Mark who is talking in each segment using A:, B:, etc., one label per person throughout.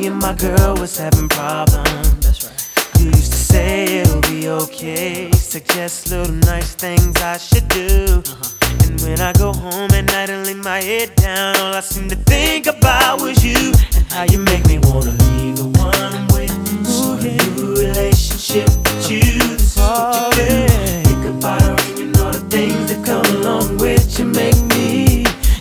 A: me and my girl was having problems.
B: That's right.
A: You used to say it'll be okay, suggest little nice things I should do. And when I go home at night and lay my head down, all I seem to think about was you and how you make me wanna leave the one I'm with. Start a new relationship with you. This is what you do. Think about her and all the things that come along with you. Make me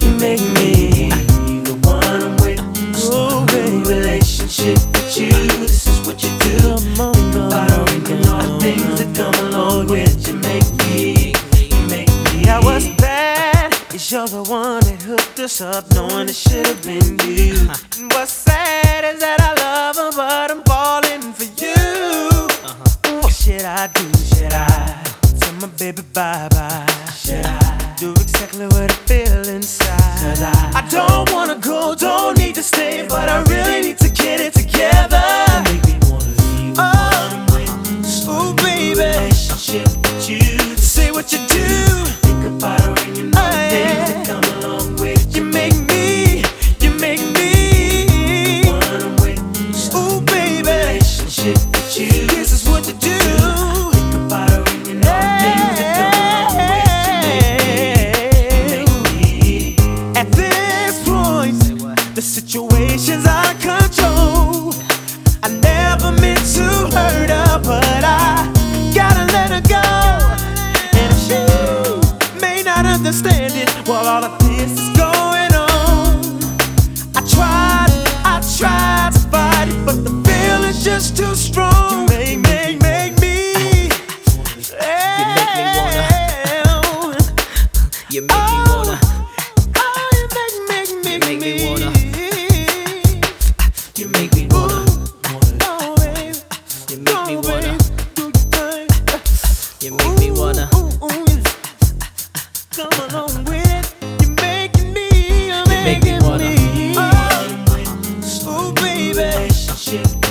A: the one I'm with. Start a new relationship with you. This is what you do. Think about her and all the things that come along with you. Make me. Yeah, what's bad is you're the one that hooked us up, knowing it should have been you. And what's sad is that I love her, but I'm falling for you. What should I do? Should I tell my baby bye-bye? Should I do exactly what I feel inside? 'Cause I don't wanna go, don't need to stay, but I really need to get it together. Make me wanna leave the one I'm with.
B: Ooh, baby.
A: Relationship with you. Say what you do. Think about her and you know the things that come along with you. Make me the one I'm with.
B: Ooh, baby.
A: Relationship with you.
B: This is what you do.
A: Think about her and you know the things that come along with you. Make me.
B: At this point, the situation's out of control. I never meant to hurt her, but I gotta let her go. And if she may not understand it while all of this is going on, I tried to fight it, but the feeling's just too strong. You make me. You make me wanna. Oh, you make me wanna.
A: You make me wanna.
B: Oh, baby. You make me wanna. You make me wanna. Come along with it. You're making me.
A: Make me wanna.
B: Oh, baby.
A: Relationship.